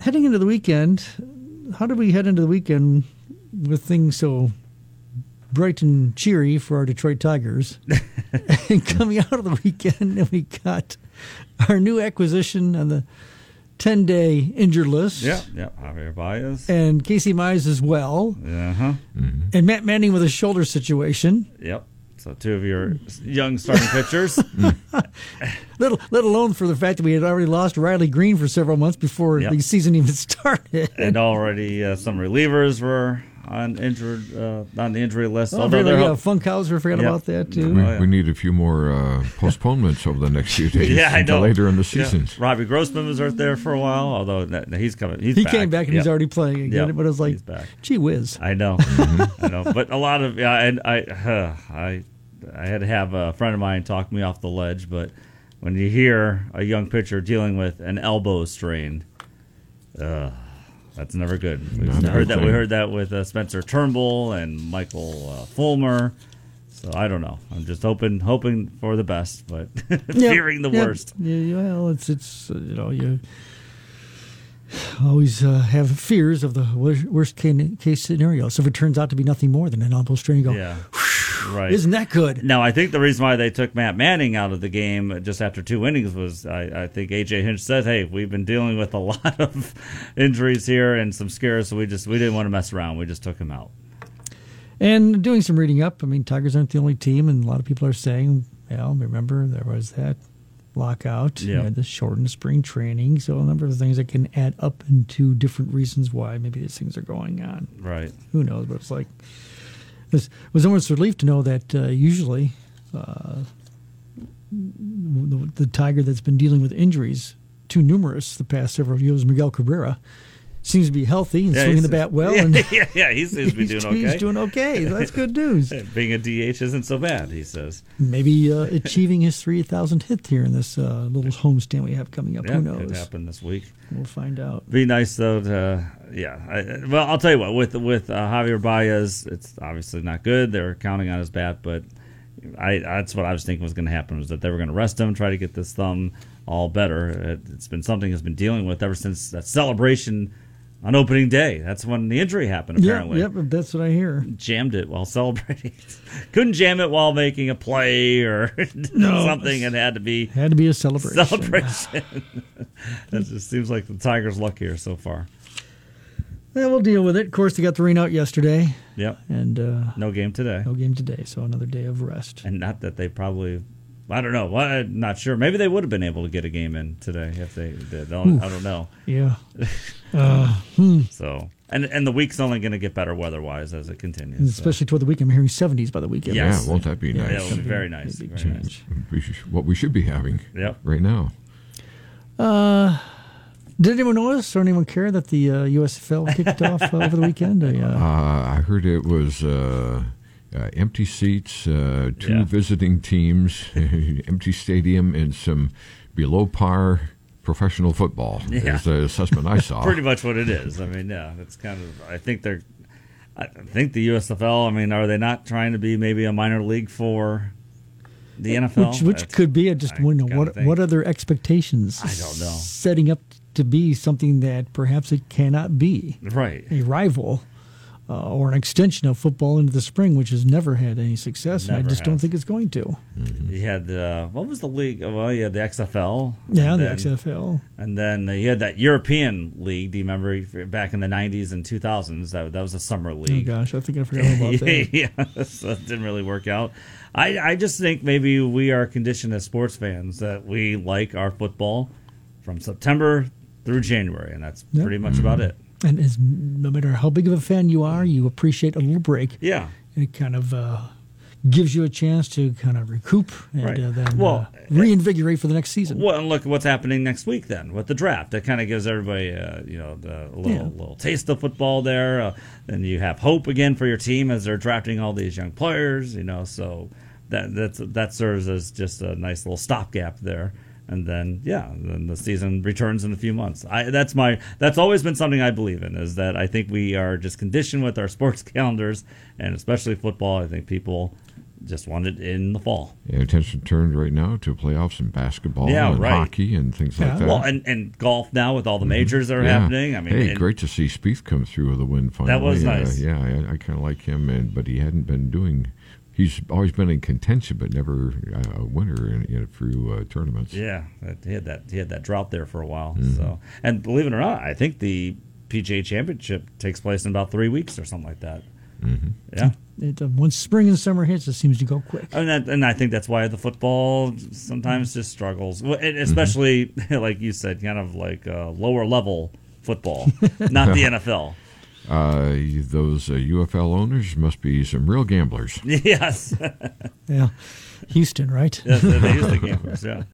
heading into the weekend, how did we head into the weekend with things so bright and cheery for our Detroit Tigers? And coming out of the weekend, we got our new acquisition on the 10-day injured list. Yeah, Javier Baez. And Casey Mize as well. Uh-huh. Mm-hmm. And Matt Manning with a shoulder situation. Yep. So two of your young starting pitchers. Let alone for the fact that we had already lost Riley Green for several months before the season even started. And already some relievers were on the injury list. Funkhauser, forgot about that too. We need a few more postponements over the next few days until later in the season. Yeah. Robbie Grossman was out there for a while, although he's coming. He came back and he's already playing again. But it was like, gee whiz. I know, I know. But a lot of and I had to have a friend of mine talk me off the ledge. But when you hear a young pitcher dealing with an elbow strain, that's never good. We heard that with Spencer Turnbull and Michael Fulmer. So I don't know. I'm just hoping for the best, but fearing the worst. Yeah, well, it's you always have fears of the worst case scenario. So if it turns out to be nothing more than an elbow strain, you go, right. Isn't that good? Now, I think the reason why they took Matt Manning out of the game just after 2 innings was I think A.J. Hinch said, hey, we've been dealing with a lot of injuries here and some scares, so we didn't want to mess around. We just took him out. And doing some reading up, I mean, Tigers aren't the only team, and a lot of people are saying, remember there was that lockout, you had the shortened spring training, so a number of things that can add up into different reasons why maybe these things are going on. Right. Who knows, but it's like, it was almost a relief to know that usually the Tiger that's been dealing with injuries too numerous the past several years, Miguel Cabrera, seems to be healthy and swinging the bat well. He seems to be doing okay. He's doing okay. That's good news. Being a DH isn't so bad, he says. Maybe achieving his 3,000th hit here in this little homestand we have coming up. Who knows? Could happen this week. We'll find out. Be nice, though, I'll tell you what, with Javier Baez, it's obviously not good. They were counting on his bat, but that's what I was thinking was going to happen, was that they were going to rest him, try to get this thumb all better. It's been something he's been dealing with ever since that celebration on opening day. That's when the injury happened, apparently. Yep, that's what I hear. Jammed it while celebrating. Couldn't jam it while making a play or something. It had to be a celebration. That just seems like the Tigers' luck here so far. Yeah, we'll deal with it. Of course, they got the rain out yesterday. Yep. And no game today. So another day of rest. And not that they probably... I don't know. Well, I'm not sure. Maybe they would have been able to get a game in today if they did. I don't know. Yeah. So, and the week's only going to get better weather-wise as it continues. And especially toward the weekend. I'm hearing 70s by the weekend. Yes. Yeah, won't that be nice? Yeah, it will be very nice. Big change. What we should be having right now. Did anyone notice or anyone care that the USFL kicked off over the weekend? I heard it was... empty seats, two visiting teams, empty stadium, and some below par professional football. Is the assessment I saw. Pretty much what it is. I mean, that's kind of. I think the USFL. I mean, are they not trying to be maybe a minor league for the NFL? Which could be. I just want to know what are their expectations? I don't know. Setting up to be something that perhaps it cannot be. Right. A rival. Or an extension of football into the spring, which has never had any success, and I just don't think it's going to. Mm-hmm. You had what was the league? Well, you had the XFL. Yeah, the XFL. And then you had that European league. Do you remember back in the 90s and 2000s? That was a summer league. Oh, gosh, I think I forgot about that. Yeah, so it didn't really work out. I just think maybe we are conditioned as sports fans that we like our football from September through January, and that's pretty much about it. And no matter how big of a fan you are, you appreciate a little break. Yeah. And it kind of gives you a chance to kind of recoup and then reinvigorate for the next season. Well, and look at what's happening next week then with the draft. That kind of gives everybody a little taste of football there. Then you have hope again for your team as they're drafting all these young players. So that serves as just a nice little stopgap there. And then the season returns in a few months. That's always been something I believe in, is that I think we are just conditioned with our sports calendars, and especially football. I think people just wanted in the fall. Yeah, attention turned right now to playoffs in basketball and right. hockey and things like that. Well, and golf now with all the majors that are happening. I mean, hey, great to see Spieth come through with a win finally. That was nice. I kind of like him, but he hadn't been doing. He's always been in contention, but never a winner through tournaments. Yeah, he had that drought there for a while. So, and believe it or not, I think the PGA Championship takes place in about 3 weeks or something like that. Yeah. Once spring and summer hits, it seems to go quick. And I think that's why the football sometimes just struggles, especially like you said, kind of like lower level football, not the NFL. Those UFL owners must be some real gamblers. Yes. Yeah. Houston, right? Yes, they used to gamblers, yeah.